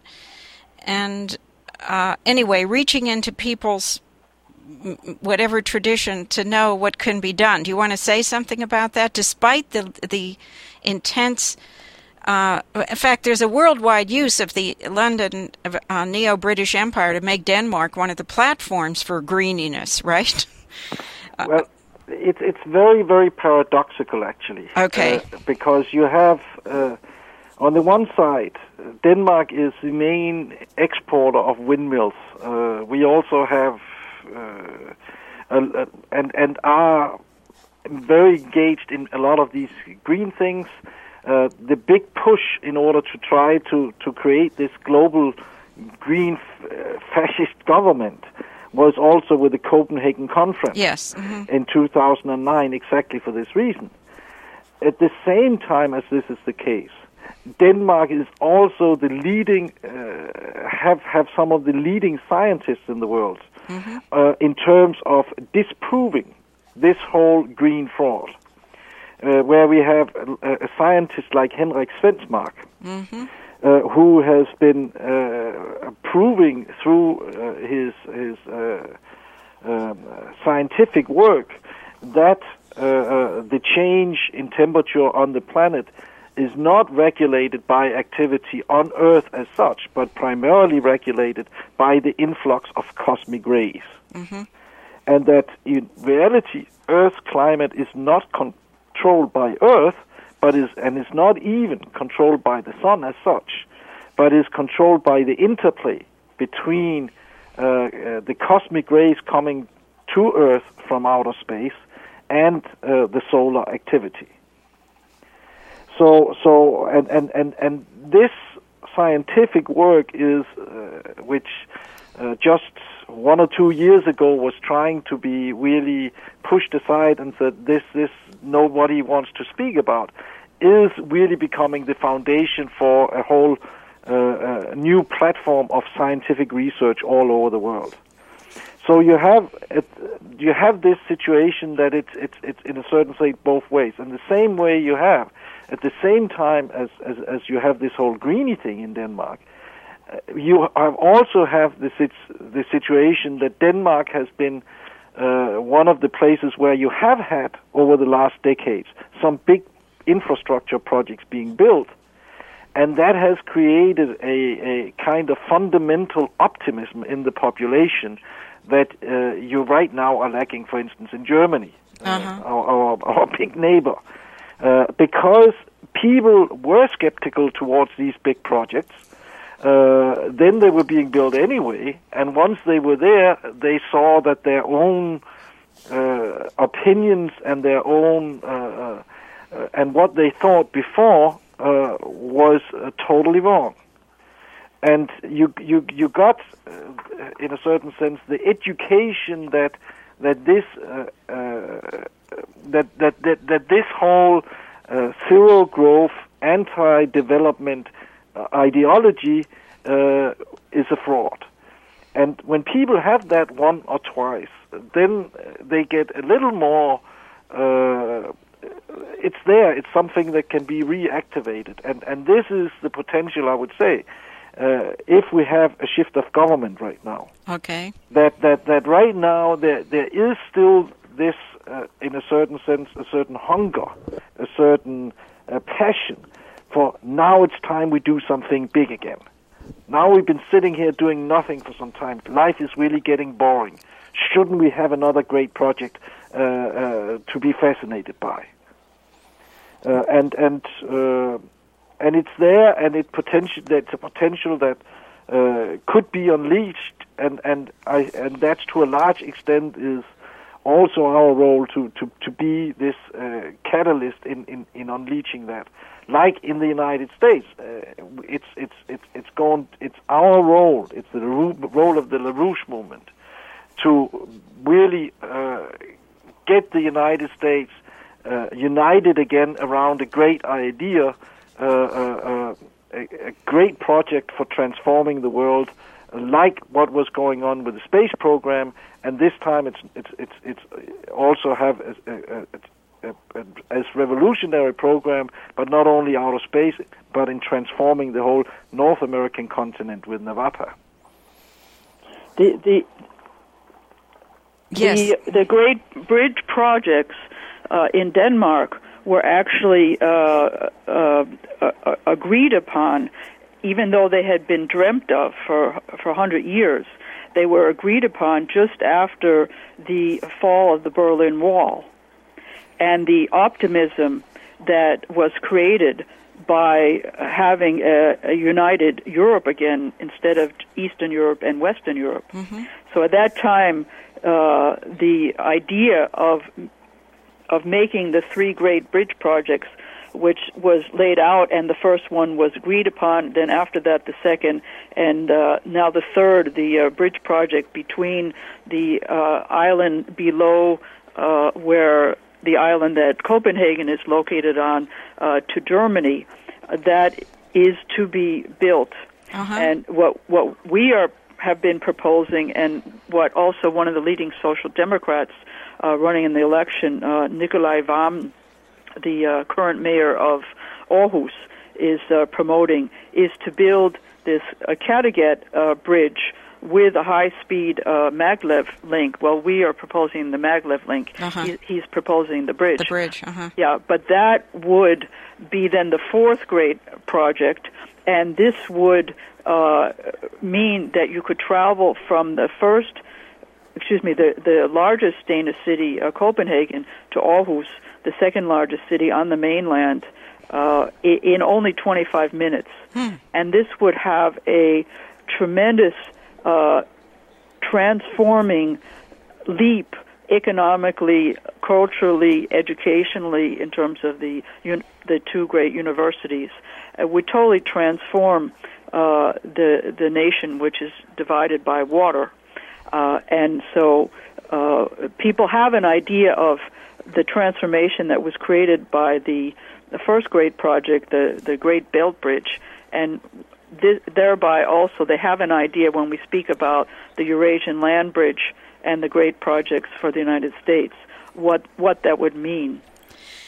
And uh, anyway, reaching into people's whatever tradition to know what can be done. Do you want to say something about that? Despite the the intense, uh, in fact, there's a worldwide use of the London uh, Neo-British Empire to make Denmark one of the platforms for greeniness, right? Well, it's it's very, very paradoxical, actually. Okay. Uh, because you have, uh, on the one side, Denmark is the main exporter of windmills. Uh, we also have Uh, uh, and and are very engaged in a lot of these green things. Uh, the big push in order to try to, to create this global green f- uh, fascist government was also with the Copenhagen Conference yes. mm-hmm. in two thousand nine, exactly for this reason. At the same time as this is the case, Denmark is also the leading, uh, have have some of the leading scientists in the world. Mm-hmm. Uh, in terms of disproving this whole green fraud, uh, where we have a, a scientist like Henrik Svensmark, mm-hmm. uh, who has been uh, proving through uh, his his uh, um, scientific work that uh, uh, the change in temperature on the planet is not regulated by activity on Earth as such, but primarily regulated by the influx of cosmic rays. Mm-hmm. And that in reality, Earth's climate is not controlled by Earth, but is and is not even controlled by the sun as such, but is controlled by the interplay between uh, uh, the cosmic rays coming to Earth from outer space and uh, the solar activity. So, so, and, and, and, and this scientific work is, uh, which uh, just one or two years ago was trying to be really pushed aside and said this, this nobody wants to speak about, is really becoming the foundation for a whole uh, uh, new platform of scientific research all over the world. So you have it, you have this situation that it's it's it's in a certain sense both ways. In the same way, you have at the same time as, as, as you have this whole greenie thing in Denmark, uh, you have also have this it's the situation that Denmark has been uh, one of the places where you have had over the last decades some big infrastructure projects being built, and that has created a, a kind of fundamental optimism in the population that uh, you right now are lacking, for instance, in Germany, uh-huh. uh, our, our, our big neighbor, uh, because people were skeptical towards these big projects. Uh, then they were being built anyway, and once they were there, they saw that their own uh, opinions and their own uh, uh, uh, and what they thought before uh, was uh, totally wrong. And you you you got, uh, in a certain sense, the education that that this uh, uh, that, that that that this whole uh, zero growth, anti-development uh, ideology uh, is a fraud. And when people have that one or twice, then they get a little more. Uh, it's there. It's something that can be reactivated, and and this is the potential, I would say. Uh, if we have a shift of government right now, okay, that that that right now there there is still this, uh, in a certain sense, a certain hunger, a certain uh, passion for now. It's time we do something big again. Now we've been sitting here doing nothing for some time. Life is really getting boring. Shouldn't we have another great project uh, uh, to be fascinated by? Uh, and and. Uh, And it's there, and it potential. There's a potential that uh, could be unleashed, and and I and that's to a large extent is also our role to to, to be this uh, catalyst in, in, in unleashing that. Like in the United States, uh, it's it's it's it's gone. It's our role. It's the role of the LaRouche movement to really uh, get the United States uh, united again around a great idea. Uh, uh, uh, a, a great project for transforming the world, uh, like what was going on with the space program, and this time it's it's it's it's also have a, a, a, a, as revolutionary program, but not only outer space, but in transforming the whole North American continent with NAVAPA. The the yes. the, the great bridge projects uh, in Denmark were actually uh, uh, uh, agreed upon, even though they had been dreamt of for for a hundred years. They were agreed upon just after the fall of the Berlin Wall, and the optimism that was created by having a, a united Europe again instead of Eastern Europe and Western Europe. Mm-hmm. So at that time, uh, the idea of of making the three great bridge projects, which was laid out, and the first one was agreed upon, then after that the second, and uh, now the third, the uh, bridge project between the uh, island below uh, where the island that Copenhagen is located on uh, to Germany, uh, that is to be built. Uh-huh. And what what we are have been proposing, and what also one of the leading social democrats Uh, running in the election, uh, Nikolai Vammen, the uh, current mayor of Aarhus, is uh, promoting, is to build this uh, Kattegat uh, bridge with a high-speed uh, maglev link. Well, we are proposing the maglev link. Uh-huh. He, he's proposing the bridge. The bridge, uh-huh. Yeah, but that would be then the fourth great project, and this would uh, mean that you could travel from the first excuse me, the, the largest Danish city, uh, Copenhagen, to Aarhus, the second largest city on the mainland, uh, in, in only twenty-five minutes. Hmm. And this would have a tremendous uh, transforming leap economically, culturally, educationally, in terms of the un- the two great universities. It would totally transform uh, the the nation, which is divided by water. Uh, and so uh, people have an idea of the transformation that was created by the, the first great project, the, the Great Belt Bridge, and th- thereby also they have an idea when we speak about the Eurasian Land Bridge and the great projects for the United States, what, what that would mean.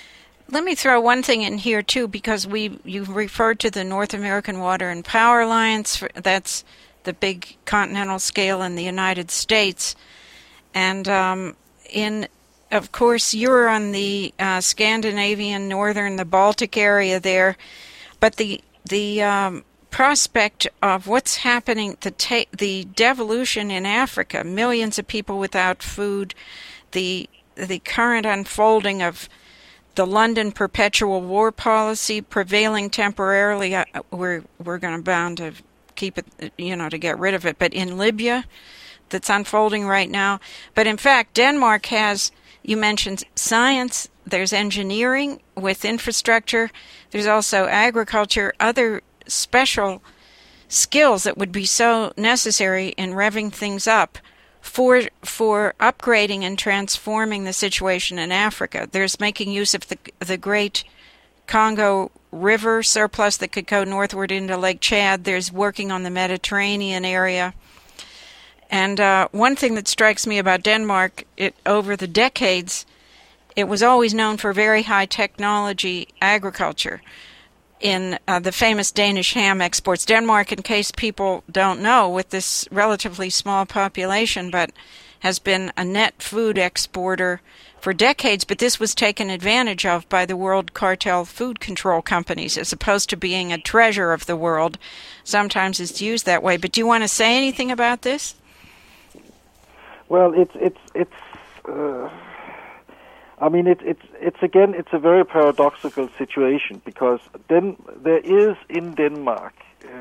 let me throw one thing in here, too, because we you referred to the North American Water and Power Alliance. That's the big continental scale in the United States. And um, in, of course, you're on the uh, Scandinavian, northern, the Baltic area there. But the the um, prospect of what's happening, the ta- the devolution in Africa, millions of people without food, the the current unfolding of the London perpetual war policy prevailing temporarily, uh, we're we're going to bound to keep it, you know, to get rid of it. But in Libya, that's unfolding right now. But in fact, Denmark has, you mentioned science, there's engineering with infrastructure, there's also agriculture, other special skills that would be so necessary in revving things up for for upgrading and transforming the situation in Africa. There's making use of the the great Congo River surplus that could go northward into Lake Chad. There's working on the Mediterranean area. And uh, one thing that strikes me about Denmark, it over the decades, it was always known for very high technology agriculture. In uh, the famous Danish ham exports, Denmark, in case people don't know, with this relatively small population, but has been a net food exporter for decades, but this was taken advantage of by the world cartel food control companies as opposed to being a treasure of the world. Sometimes it's used that way. But do you want to say anything about this? Well, it's it's it's. Uh, I mean, it's it's it's again, it's a very paradoxical situation because then there is in Denmark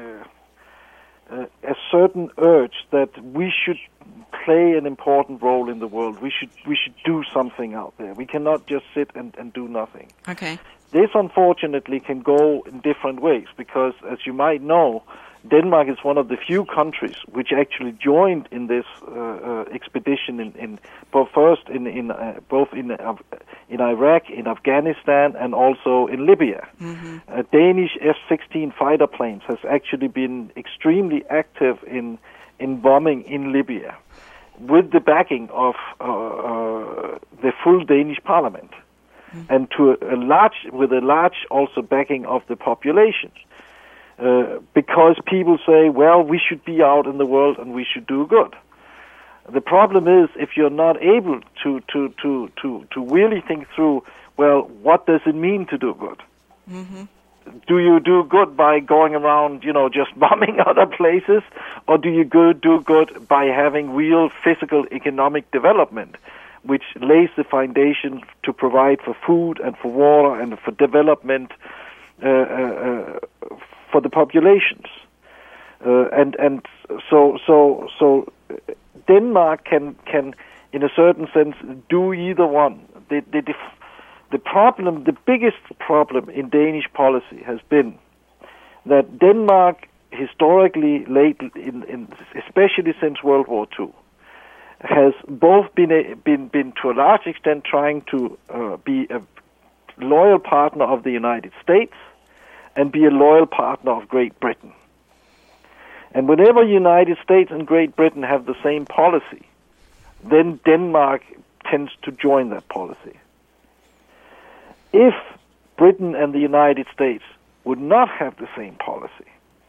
uh, uh, a certain urge that we should play an important role in the world. We should we should do something out there. We cannot just sit and, and do nothing. Okay. This, unfortunately, can go in different ways because, as you might know, Denmark is one of the few countries which actually joined in this uh, uh, expedition in, in both first in in uh, both in uh, in Iraq, in Afghanistan, and also in Libya. Mm-hmm. Uh, Danish F sixteen fighter planes has actually been extremely active in in bombing in Libya, with the backing of uh, uh, the full Danish parliament, mm-hmm. and to a large with a large also backing of the population. Uh, because people say, well, we should be out in the world and we should do good. The problem is if you're not able to, to, to, to, to really think through, well, what does it mean to do good? Mm-hmm. Do you do good by going around, you know, just bombing other places, or do you go, do good by having real physical economic development, which lays the foundation to provide for food and for water and for development uh, uh, for the populations, uh, and and so so so Denmark can can in a certain sense do either one. The the the problem, the biggest problem in Danish policy has been that Denmark historically, late in, in especially since World War Two, has both been a, been been to a large extent trying to uh, be a loyal partner of the United States and be a loyal partner of Great Britain. And whenever United States and Great Britain have the same policy, then Denmark tends to join that policy. If Britain and the United States would not have the same policy,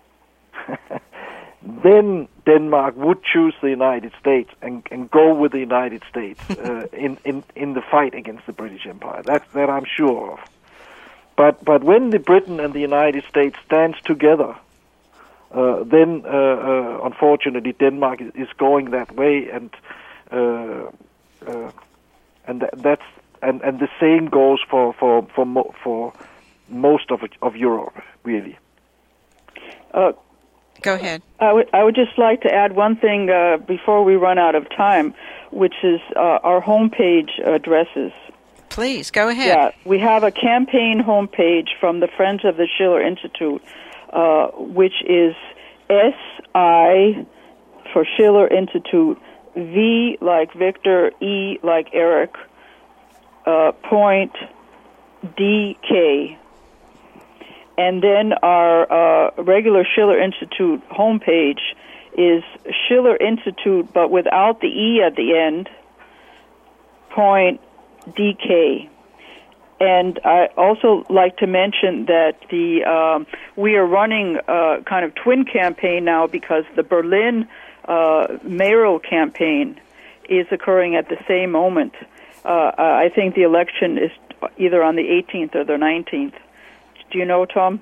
then Denmark would choose the United States and, and go with the United States uh, in, in, in the fight against the British Empire. That, that I'm sure of. But but when the Britain and the United States stands together, uh, then uh, uh, unfortunately Denmark is, is going that way, and uh, uh, and th- that's and, and the same goes for for for, mo- for most of of Europe, really. Uh, Go ahead. I would I would just like to add one thing uh, before we run out of time, which is uh, our homepage addresses. Please, go ahead. Yeah, we have a campaign homepage from the Friends of the Schiller Institute, uh, which is S I for Schiller Institute, V like Victor, E like Eric, uh, point D K. And then our uh, regular Schiller Institute homepage is Schiller Institute, but without the E at the end, point D K. And I also like to mention that the um, we are running a kind of twin campaign now because the Berlin uh, mayoral campaign is occurring at the same moment. Uh, I think the election is either on the eighteenth or the nineteenth. Do you know, Tom?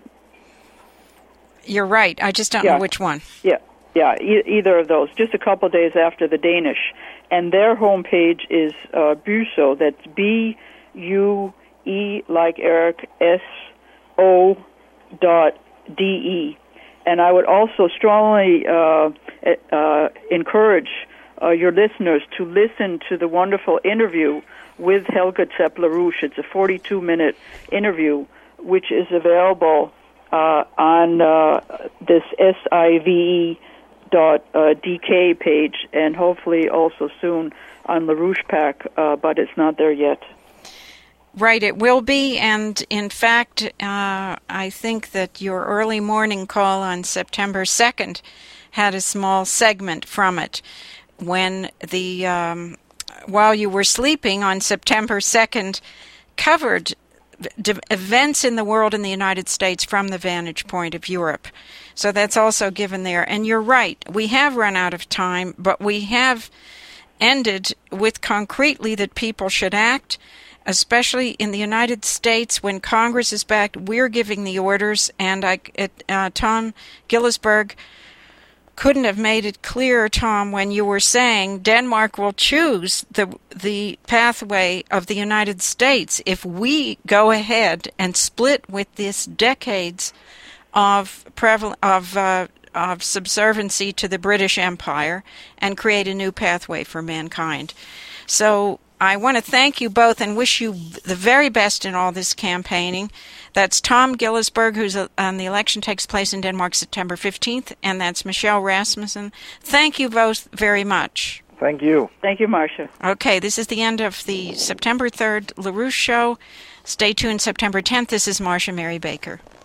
You're right. I just don't yeah. know which one. Yeah, yeah, e- either of those. Just a couple of days after the Danish. And their homepage is uh, BUSO. That's B U E like Eric, S O dot D E. And I would also strongly uh, uh, encourage uh, your listeners to listen to the wonderful interview with Helga Zepp-LaRouche. It's a forty-two minute interview, which is available uh, on uh, this S I V E dot D K page, and hopefully also soon on LaRouche Pack, uh, but it's not there yet. Right, it will be, and in fact, uh, I think that your early morning call on September second had a small segment from it when the, um, while you were sleeping on September second, covered d- events in the world in the United States from the vantage point of Europe. So that's also given there. And you're right, we have run out of time, but we have ended with concretely that people should act, especially in the United States when Congress is back. We're giving the orders, and I, it, uh, Tom Gillisberg couldn't have made it clearer, Tom, when you were saying Denmark will choose the the pathway of the United States if we go ahead and split with this decades of preval- of uh, of subserviency to the British Empire and create a new pathway for mankind. So I want to thank you both and wish you the very best in all this campaigning. That's Tom Gillisberg, who's on the election takes place in Denmark September fifteenth, and that's Michelle Rasmussen. Thank you both very much. Thank you. Thank you, Marcia. Okay, this is the end of the September third LaRouche Show. Stay tuned September tenth. This is Marcia Mary Baker.